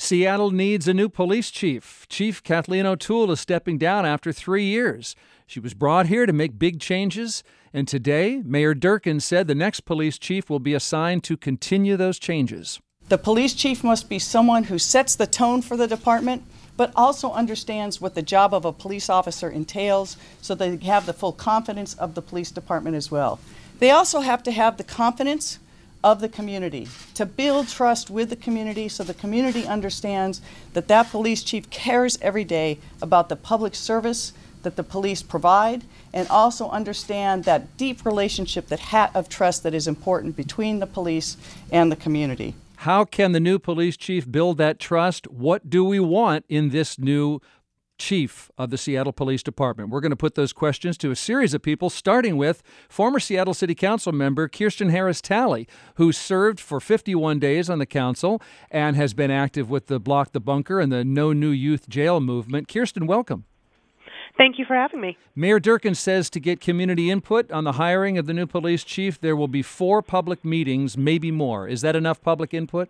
Seattle needs a new police chief. Chief Kathleen O'Toole is stepping down after 3 years. She was brought here to make big changes, and today, Mayor Durkan said the next police chief will be assigned to continue those changes. The police chief must be someone who sets the tone for the department, but also understands what the job of a police officer entails so they have the full confidence of the police department as well. They also have to have the confidence of the community, to build trust with the community so the community understands that that police chief cares every day about the public service that the police provide, and also understand that deep relationship, that hat of trust that is important between the police and the community. How can the new police chief build that trust? What do we want in this new chief of the Seattle Police Department? We're going to put those questions to a series of people, starting with former Seattle City Council member Kirsten Harris-Talley, who served for 51 days on the council and has been active with the Block the Bunker and the No New Youth Jail movement. Kirsten, welcome. Thank you for having me. Mayor Durkan says to get community input on the hiring of the new police chief, there will be 4 public meetings, maybe more. Is that enough public input?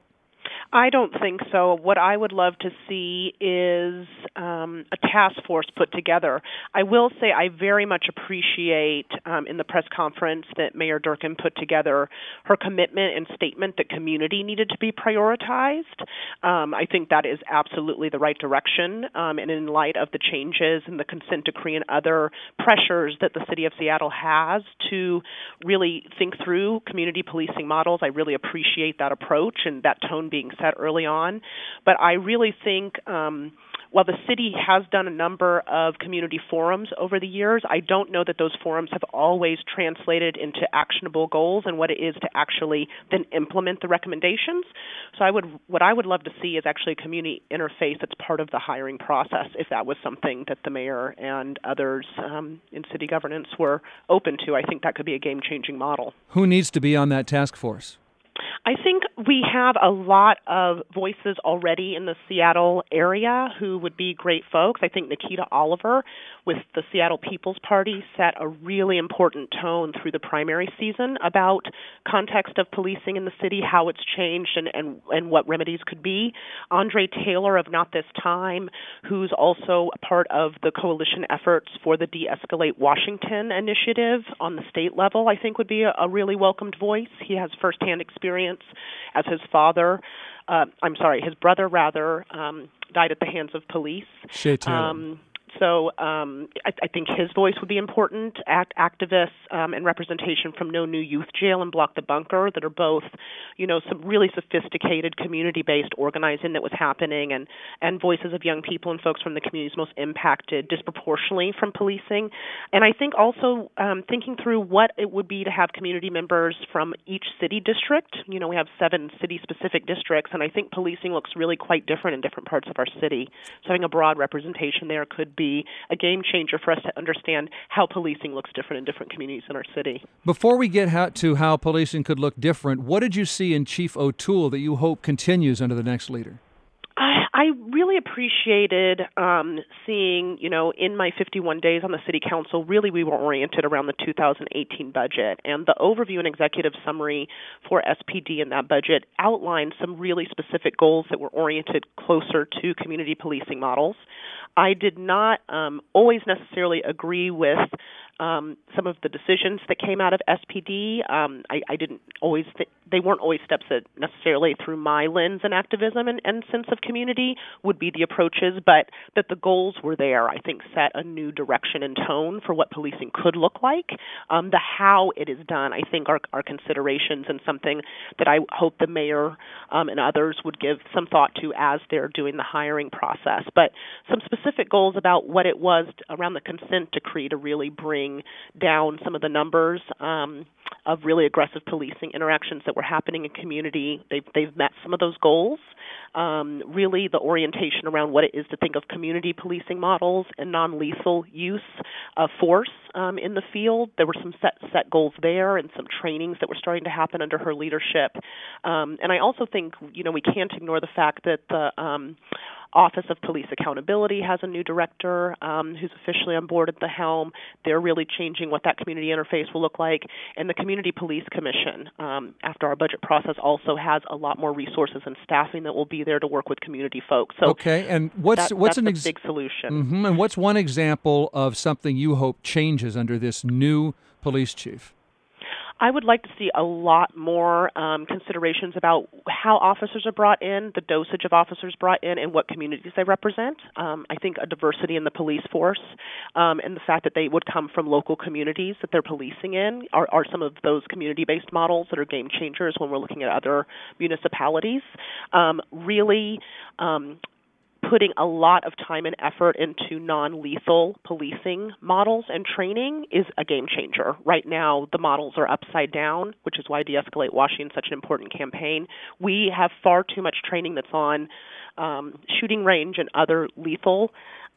I don't think so. What I would love to see is a task force put together. I will say I very much appreciate in the press conference that Mayor Durkan put together her commitment and statement that community needed to be prioritized. I think that is absolutely the right direction. And in light of the changes in the consent decree and other pressures that the city of Seattle has to really think through community policing models, I really appreciate that approach and that tone being set early on. But I really think while the city has done a number of community forums over the years, I don't know that those forums have always translated into actionable goals and what it is to actually then implement the recommendations. So what I would love to see is actually a community interface that's part of the hiring process, if that was something that the mayor and others in city governance were open to. I think that could be a game-changing model. Who needs to be on that task force? I think we have a lot of voices already in the Seattle area who would be great folks. I think Nikita Oliver with the Seattle People's Party set a really important tone through the primary season about context of policing in the city, how it's changed, and what remedies could be. Andre Taylor of Not This Time, who's also a part of the coalition efforts for the De-Escalate Washington initiative on the state level, I think would be a really welcomed voice. He has firsthand experience as his brother died at the hands of police. Shay Taylor. So I think his voice would be important. Activists and representation from No New Youth Jail and Block the Bunker that are both, some really sophisticated community-based organizing that was happening, and voices of young people and folks from the communities most impacted disproportionately from policing. And I think also thinking through what it would be to have community members from each city district. We have 7 city-specific districts, and I think policing looks really quite different in different parts of our city. So having a broad representation there could be a game changer for us to understand how policing looks different in different communities in our city. Before we get to how policing could look different, what did you see in Chief O'Toole that you hope continues under the next leader? I really appreciated seeing, in my 51 days on the city council, really we were oriented around the 2018 budget. And the overview and executive summary for SPD in that budget outlined some really specific goals that were oriented closer to community policing models. I did not always necessarily agree with some of the decisions that came out of SPD. I didn't always they weren't always steps that necessarily through my lens and activism and sense of community would be the approaches, but that the goals were there, I think, set a new direction and tone for what policing could look like. The how it is done, I think, are considerations and something that I hope the mayor and others would give some thought to as they're doing the hiring process. But some specific goals about what it was around the consent decree to really bring down some of the numbers of really aggressive policing interactions that were happening in community. They've met some of those goals. Really the orientation around what it is to think of community policing models and non-lethal use of force in the field. There were some set goals there and some trainings that were starting to happen under her leadership. And I also think, we can't ignore the fact that the Office of Police Accountability has a new director who's officially on board at the helm. They're really changing what that community interface will look like. And the Community Police Commission, after our budget process, also has a lot more resources and staffing that will be there to work with community folks. So okay, and what's that's an a big solution. Mm-hmm. And what's one example of something you hope changes under this new police chief? I would like to see a lot more considerations about how officers are brought in, the dosage of officers brought in, and what communities they represent. I think a diversity in the police force and the fact that they would come from local communities that they're policing in are some of those community-based models that are game changers when we're looking at other municipalities. Really putting a lot of time and effort into non-lethal policing models and training is a game changer. Right now, the models are upside down, which is why De-Escalate Washington is such an important campaign. We have far too much training that's on shooting range and other lethal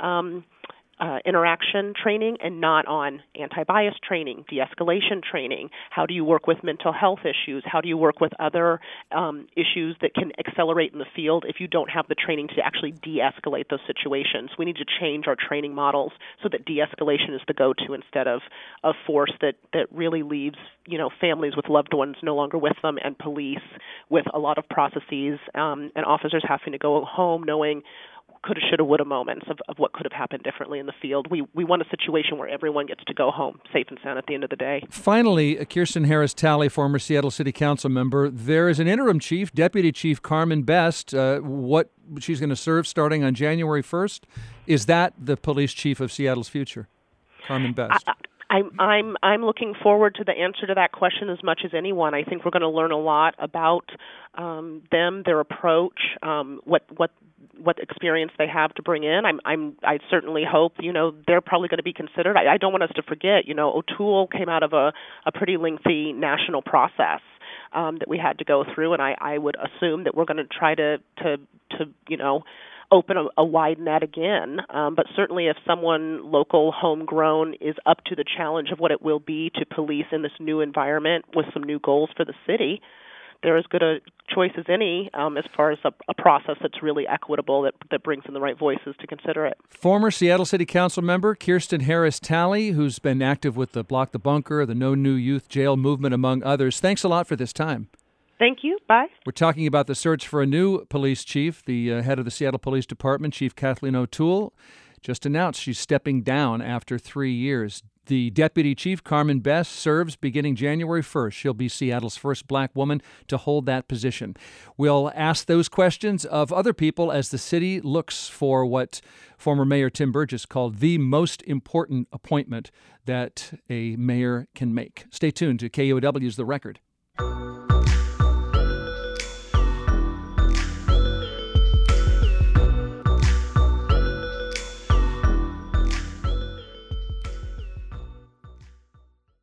interaction training and not on anti-bias training, de-escalation training. How do you work with mental health issues? How do you work with other issues that can accelerate in the field if you don't have the training to actually de-escalate those situations? We need to change our training models so that de-escalation is the go-to instead of a force that really leaves, families with loved ones no longer with them and police with a lot of processes and officers having to go home knowing coulda, shoulda, woulda moments of what could have happened differently in the field. We want a situation where everyone gets to go home safe and sound at the end of the day. Finally, Kirsten Harris-Talley, former Seattle City Council member, there is an interim chief, Deputy Chief Carmen Best. What she's going to serve starting on January 1st. Is that the police chief of Seattle's future, Carmen Best? I'm looking forward to the answer to that question as much as anyone. I think we're going to learn a lot about them, their approach, what experience they have to bring in. I certainly hope they're probably going to be considered. I don't want us to forget. O'Toole came out of a pretty lengthy national process that we had to go through, and I would assume that we're going to try to open a wide net again. But certainly if someone local, homegrown, is up to the challenge of what it will be to police in this new environment with some new goals for the city, they're as good a choice as any as far as a process that's really equitable, that brings in the right voices to consider it. Former Seattle City Council member Kirsten Harris-Talley, who's been active with the Block the Bunker, the No New Youth Jail movement, among others. Thanks a lot for this time. Thank you. Bye. We're talking about the search for a new police chief. The head of the Seattle Police Department, Chief Kathleen O'Toole, just announced she's stepping down after 3 years. The deputy chief, Carmen Best, serves beginning January 1st. She'll be Seattle's first black woman to hold that position. We'll ask those questions of other people as the city looks for what former Mayor Tim Burgess called the most important appointment that a mayor can make. Stay tuned to KUOW's The Record.